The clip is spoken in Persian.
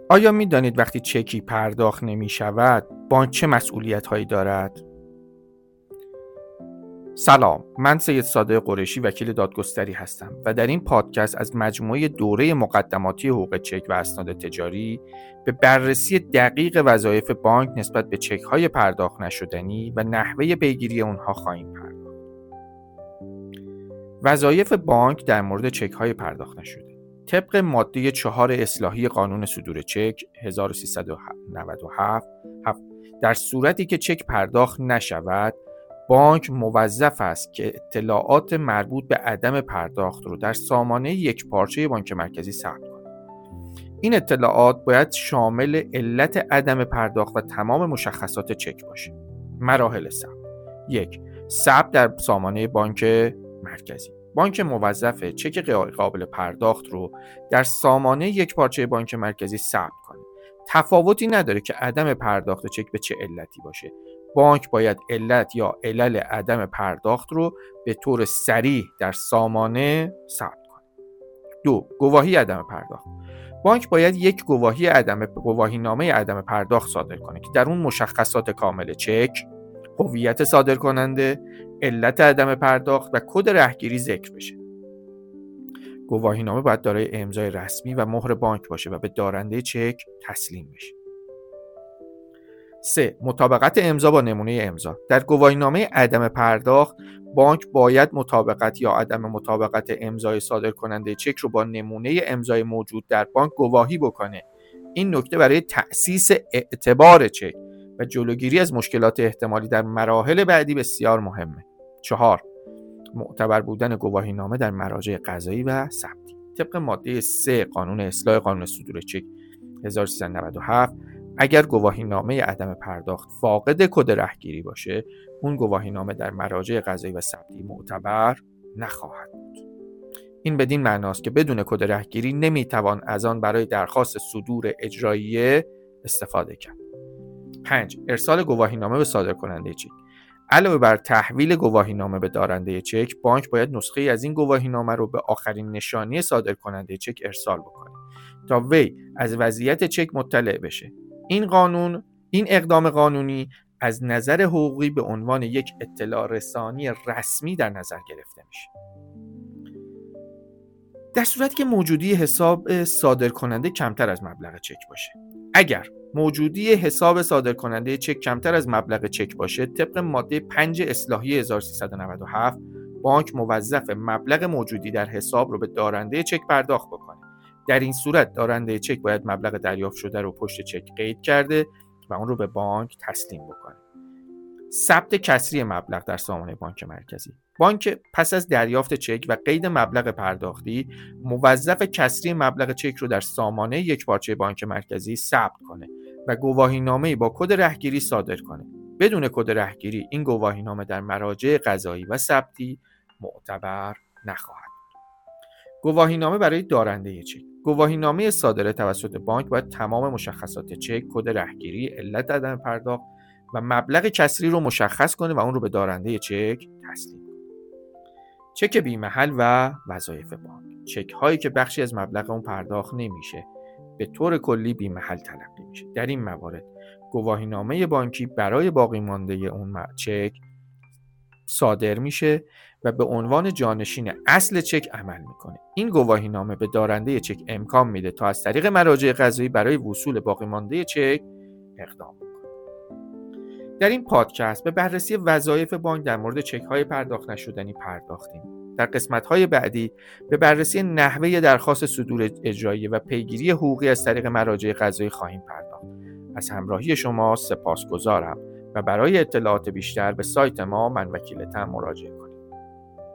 آیا می دانید وقتی چکی پرداخت نمی شود بانک چه مسئولیت هایی دارد؟ سلام، من سید صادق قریشی وکیل دادگستری هستم و در این پادکست از مجموعه دوره مقدماتی حقوق چک و اسناد تجاری به بررسی دقیق وظایف بانک نسبت به چک های پرداخت نشدنی و نحوه پیگیری اونها خواهیم پرداخت. وظایف بانک در مورد چک های پرداخت نشده طبق ماده 4 اصلاحی قانون صدور چک 1397 در صورتی که چک پرداخت نشود بانک موظف است که اطلاعات مربوط به عدم پرداخت رو در سامانه یکپارچه بانک مرکزی ثبت کند. این اطلاعات باید شامل علت عدم پرداخت و تمام مشخصات چک باشه. مراحل ثبت: 1. ثبت در سامانه بانک مرکزی. بانک موظف چک قابل پرداخت رو در سامانه یکپارچه بانک مرکزی ثبت کنه. تفاوتی نداره که عدم پرداخت چک به چه علتی باشه. بانک باید علت یا علل عدم پرداخت رو به طور صریح در سامانه ثبت کنه. 2. گواهی عدم پرداخت. بانک باید یک گواهینامه عدم پرداخت صادر کنه که در اون مشخصات کامل چک، هویت صادر کننده، علت عدم پرداخت و کد رهگیری ذکر بشه. گواهینامه باید دارای امضای رسمی و مهر بانک باشه و به دارنده چک تسلیم بشه. 3. مطابقت امضا با نمونه امضا. در گواهینامه عدم پرداخت بانک باید مطابقت یا عدم مطابقت امضای صادر کننده چک رو با نمونه امضای موجود در بانک گواهی بکنه. این نکته برای تأسیس اعتبار چک و جلوگیری از مشکلات احتمالی در مراحل بعدی بسیار مهمه. 4. معتبر بودن گواهینامه در مراجع قضایی و ثبتی. طبق ماده 3 قانون اصلاح قانون صدور چک 1397 اگر گواهینامه عدم پرداخت فاقد کد رهگیری باشه، اون گواهینامه در مراجع قضایی و ثبتی معتبر نخواهد بود. این بدین معناست که بدون کد رهگیری نمیتوان از آن برای درخواست صدور اجراییه استفاده کرد. 5. ارسال گواهینامه به صادر کننده چک. علاوه بر تحویل گواهینامه به دارنده چک، بانک باید نسخه از این گواهینامه رو به آخرین نشانی صادر کننده چک ارسال بکنه تا وی از وضعیت چک مطلع بشه. این اقدام قانونی از نظر حقوقی به عنوان یک اطلاع رسانی رسمی در نظر گرفته میشه. در صورتی که موجودی حساب صادر کننده کمتر از مبلغ چک باشه. اگر موجودی حساب صادر کننده چک کمتر از مبلغ چک باشه، طبق ماده 5 اصلاحیه 1397 بانک موظف مبلغ موجودی در حساب رو به دارنده چک پرداخت بکنه. در این صورت دارنده چک باید مبلغ دریافت شده رو پشت چک قید کرده و اون رو به بانک تسلیم بکنه. ثبت کسری مبلغ در سامانه بانک مرکزی. بانک پس از دریافت چک و قید مبلغ پرداختی موظف کسری مبلغ چک رو در سامانه یکپارچه بانک مرکزی ثبت کنه و گواهینامه‌ای با کد رهگیری صادر کنه. بدون کد رهگیری این گواهینامه در مراجع قضایی و ثبتی معتبر نخواهد. گواهینامه برای دارنده چک. گواهینامه صادره توسط بانک باید تمام مشخصات چک، کد رهگیری، علت عدم پرداخت و مبلغ کسری رو مشخص کنه و اون رو به دارنده چک تسلیم کنه. چک بی محل و وظایف بانک. چک هایی که بخشی از مبلغ اون پرداخت نمیشه به طور کلی بی محل تلقی میشه. در این موارد گواهینامه بانکی برای باقی مانده اون چک صادر میشه و به عنوان جانشین اصل چک عمل میکنه. این گواهینامه به دارنده چک امکان میده تا از طریق مراجع قضایی برای وصول باقی مانده چک اقدام کنه. در این پادکست به بررسی وظایف بانک در مورد چک‌های پرداخت نشدنی پرداختیم. در قسمت‌های بعدی به بررسی نحوه درخواست صدور اجراییه و پیگیری حقوقی از طریق مراجع قضایی خواهیم پرداخت. از همراهی شما سپاسگزارم و برای اطلاعات بیشتر به سایت ما من وکیلتم مراجعه کنید.